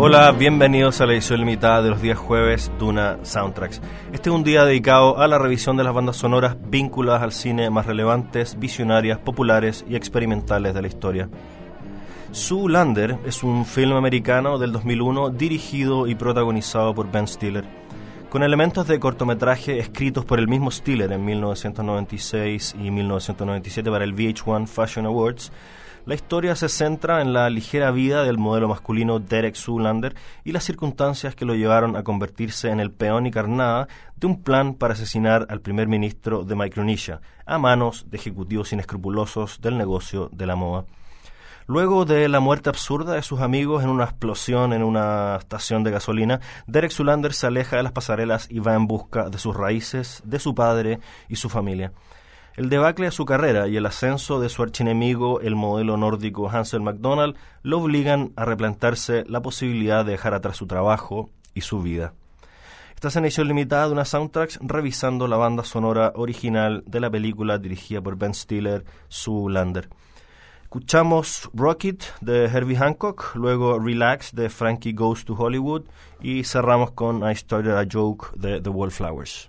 Hola, bienvenidos a la edición limitada de los días jueves Duna Soundtracks. Este es un día dedicado a la revisión de las bandas sonoras vinculadas al cine más relevantes, visionarias, populares y experimentales de la historia. Zoolander es un film americano del 2001 dirigido y protagonizado por Ben Stiller. Con elementos de cortometraje escritos por el mismo Stiller en 1996 y 1997 para el VH1 Fashion Awards, la historia se centra en la ligera vida del modelo masculino Derek Zoolander y las circunstancias que lo llevaron a convertirse en el peón y carnada de un plan para asesinar al primer ministro de Micronesia a manos de ejecutivos inescrupulosos del negocio de la moda. Luego de la muerte absurda de sus amigos en una explosión en una estación de gasolina, Derek Zoolander se aleja de las pasarelas y va en busca de sus raíces, de su padre y su familia. El debacle de su carrera y el ascenso de su archienemigo, el modelo nórdico Hansel McDonald, lo obligan a replantearse la posibilidad de dejar atrás su trabajo y su vida. Estás en edición limitada de una Soundtracks revisando la banda sonora original de la película dirigida por Ben Stiller, Zoolander. Escuchamos Rocket de Herbie Hancock, luego Relax de Frankie Goes to Hollywood y cerramos con I Started a Joke de The Wallflowers.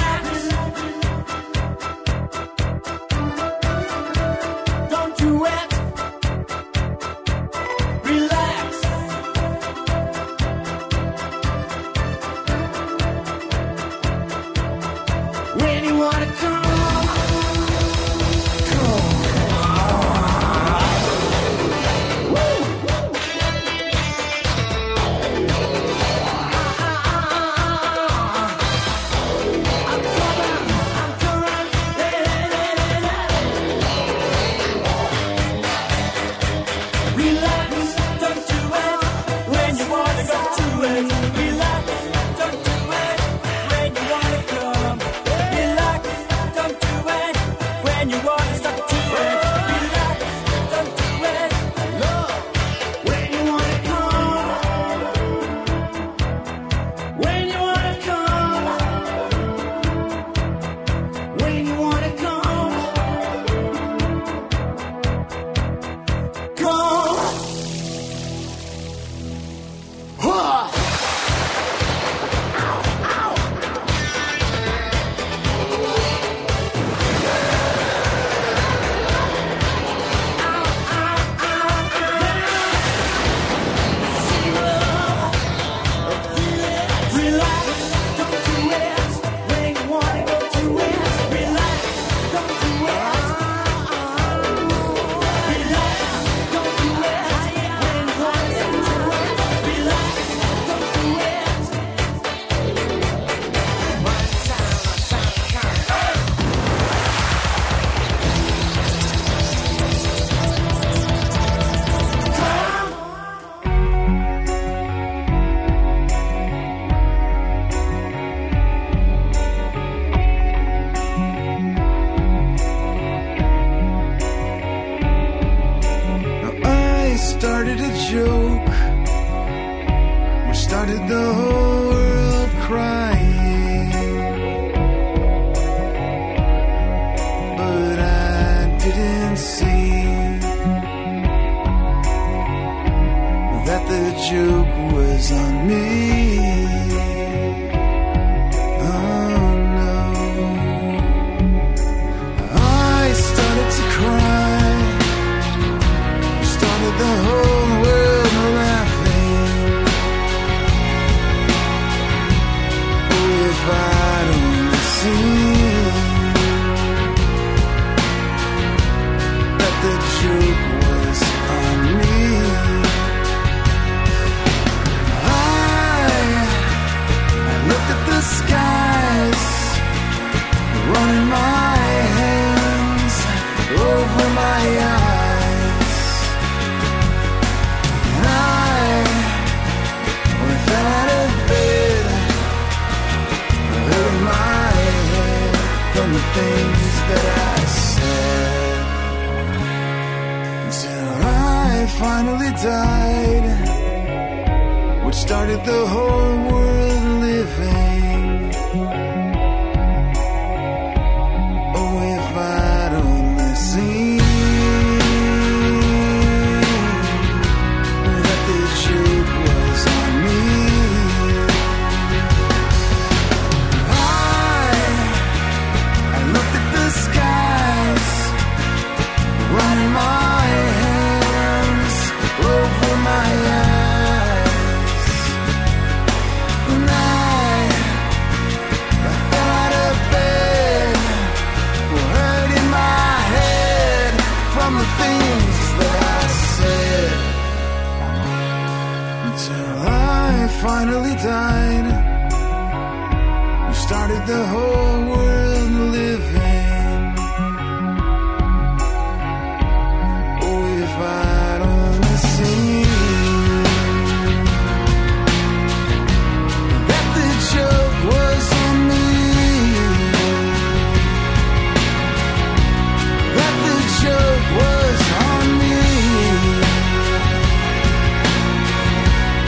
started a joke. We started the whole world crying. But I didn't see that the joke was on me. Oh no. I started to cry. Started the whole world laughing. Oh, if I'd only seen that the joke was on me. I looked at the skies, running my hands over my eyes. Out of bed, hurting my head from the things that I said, until I finally died, which started the whole world living. Oh, if I'd only seen that the joke was on me. Running my hands over my eyes, and I fell out of bed, hurting my head from the things that I said, until I finally died. We started the whole world living.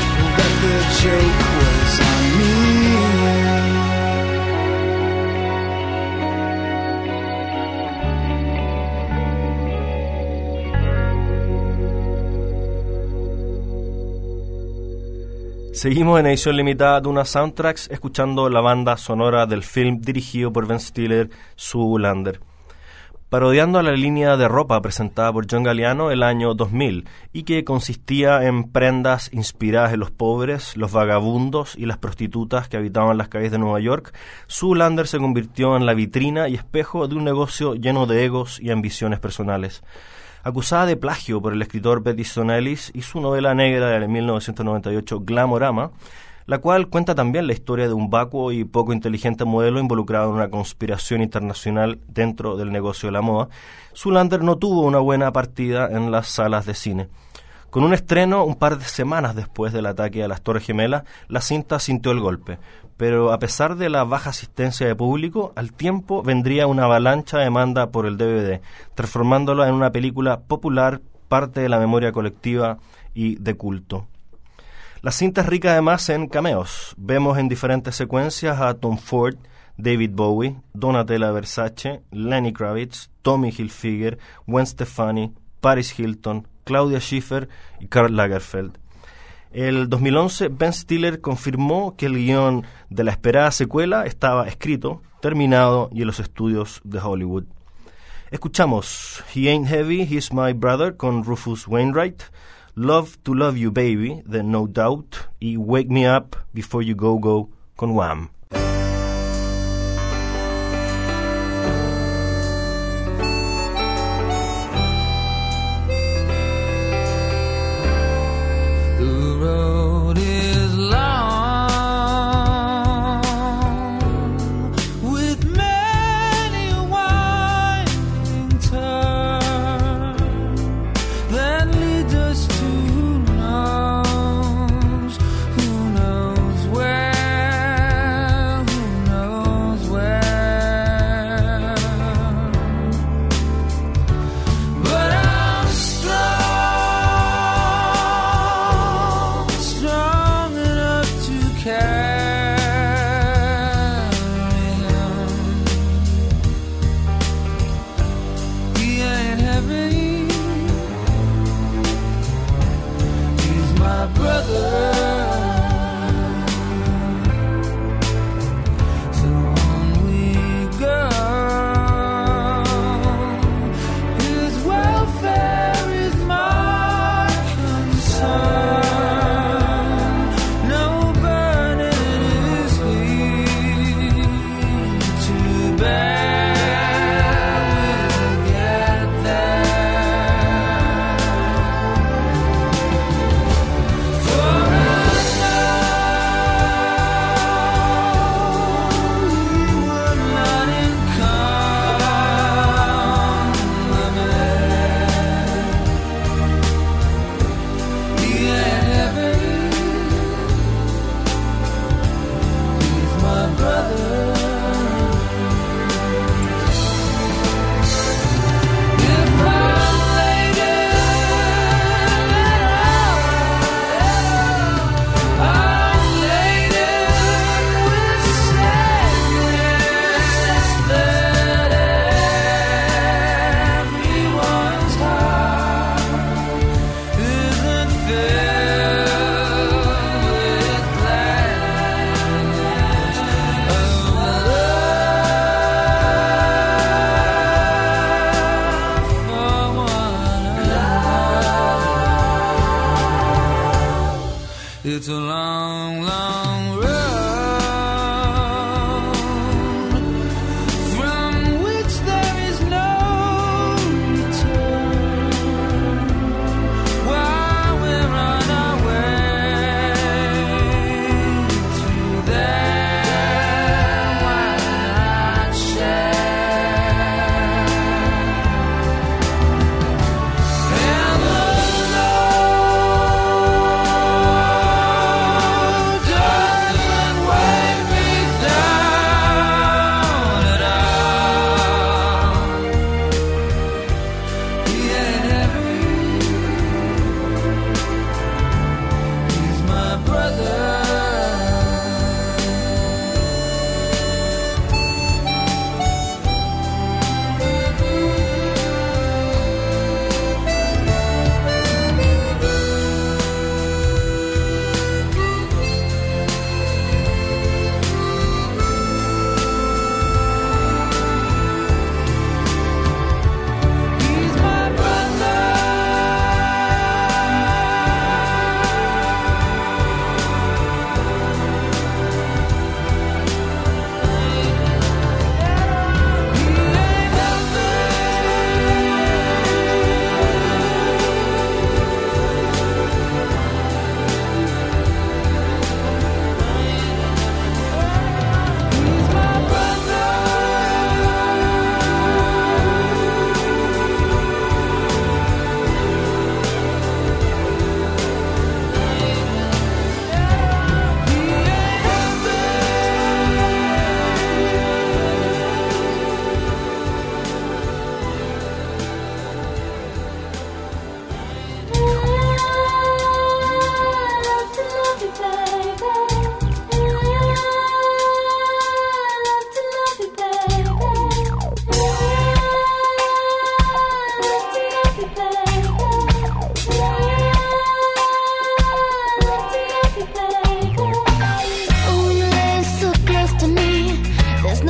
Joke was on me. Seguimos en edición limitada de Duna Soundtracks escuchando la banda sonora del film dirigido por Ben Stiller, Zoolander, parodiando a la línea de ropa presentada por John Galliano el año 2000 y que consistía en prendas inspiradas en los pobres, los vagabundos y las prostitutas que habitaban las calles de Nueva York. Zoolander se convirtió en la vitrina y espejo de un negocio lleno de egos y ambiciones personales. Acusada de plagio por el escritor Bret Easton Ellis y su novela negra de 1998 Glamorama, la cual cuenta también la historia de un vacuo y poco inteligente modelo involucrado en una conspiración internacional dentro del negocio de la moda, Zoolander no tuvo una buena partida en las salas de cine. Con un estreno un par de semanas después del ataque a las Torres Gemelas, la cinta sintió el golpe, pero a pesar de la baja asistencia de público, al tiempo vendría una avalancha de demanda por el DVD, transformándola en una película popular, parte de la memoria colectiva y de culto. La cinta es rica además en cameos. Vemos en diferentes secuencias a Tom Ford, David Bowie, Donatella Versace, Lenny Kravitz, Tommy Hilfiger, Gwen Stefani, Paris Hilton, Claudia Schiffer y Karl Lagerfeld. El 2011, Ben Stiller confirmó que el guión de la esperada secuela estaba escrito, terminado y en los estudios de Hollywood. Escuchamos He Ain't Heavy, He's My Brother con Rufus Wainwright, Love to Love You Baby de No Doubt y Wake Me Up Before You Go Go con Wham.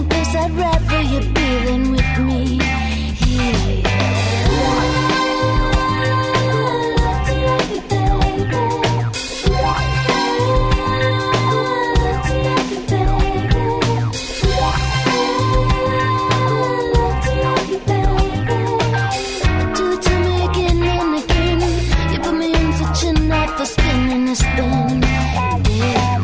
place I'd rather you be than with me here. For spinning a spin, yeah.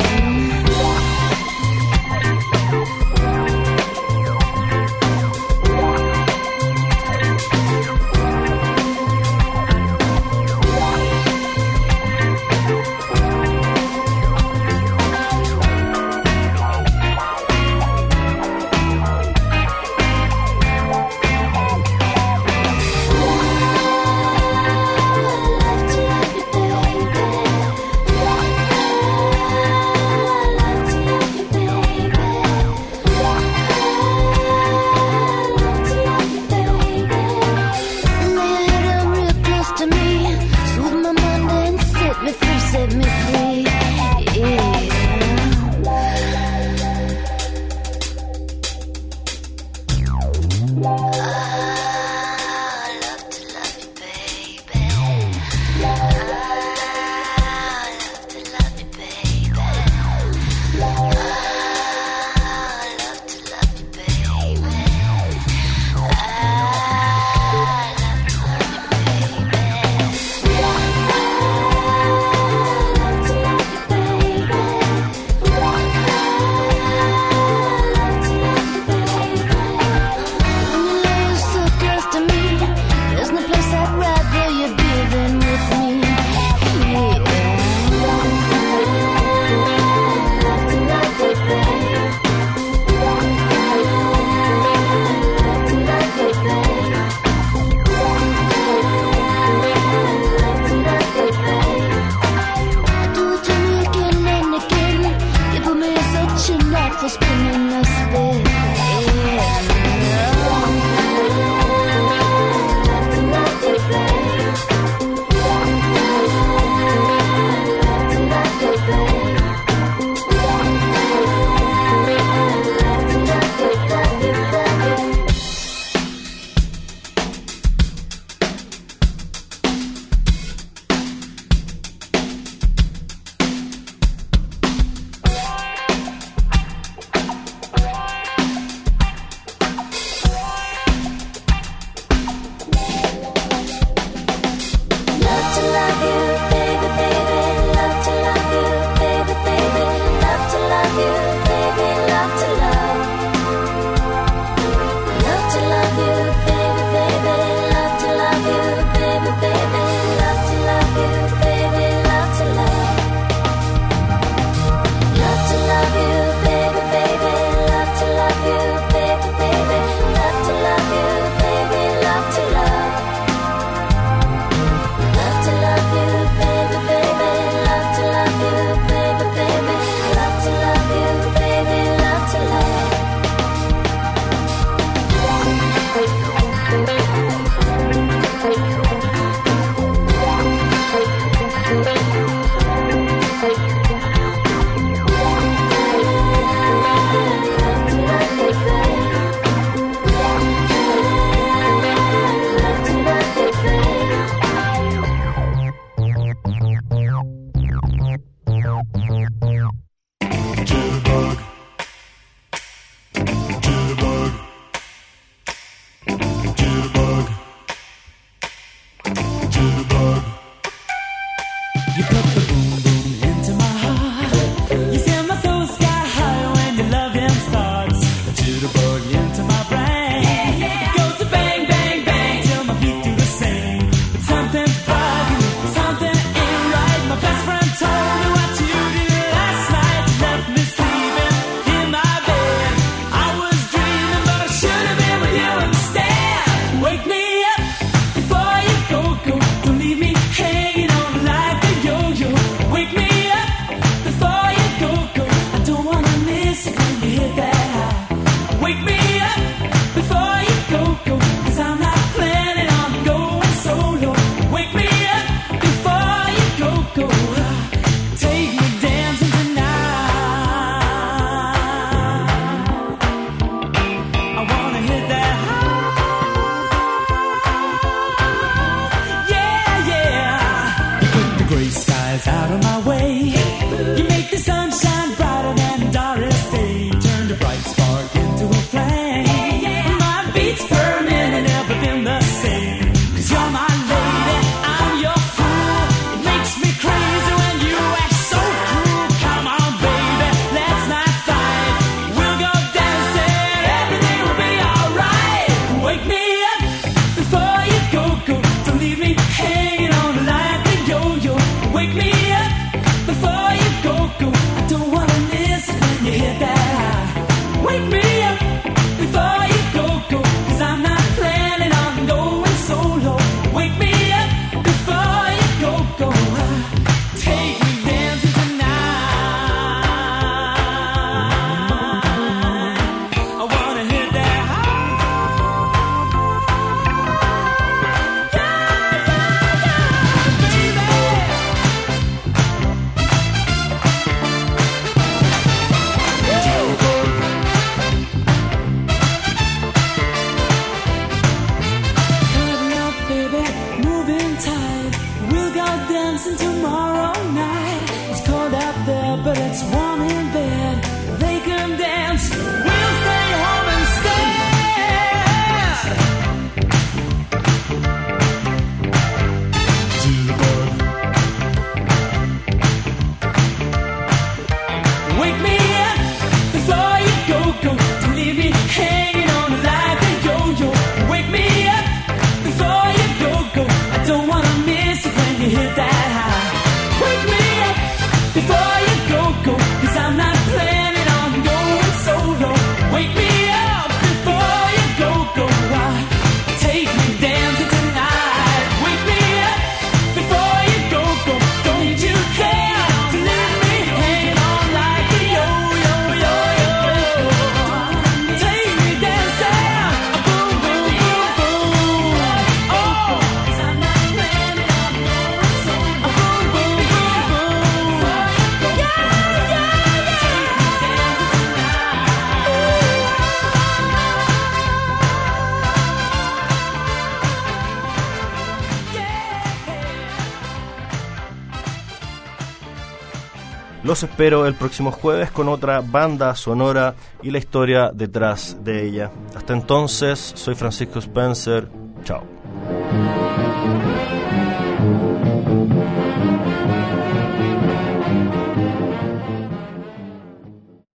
Los espero el próximo jueves con otra banda sonora y la historia detrás de ella. Hasta entonces, soy Francisco Spencer. Chao.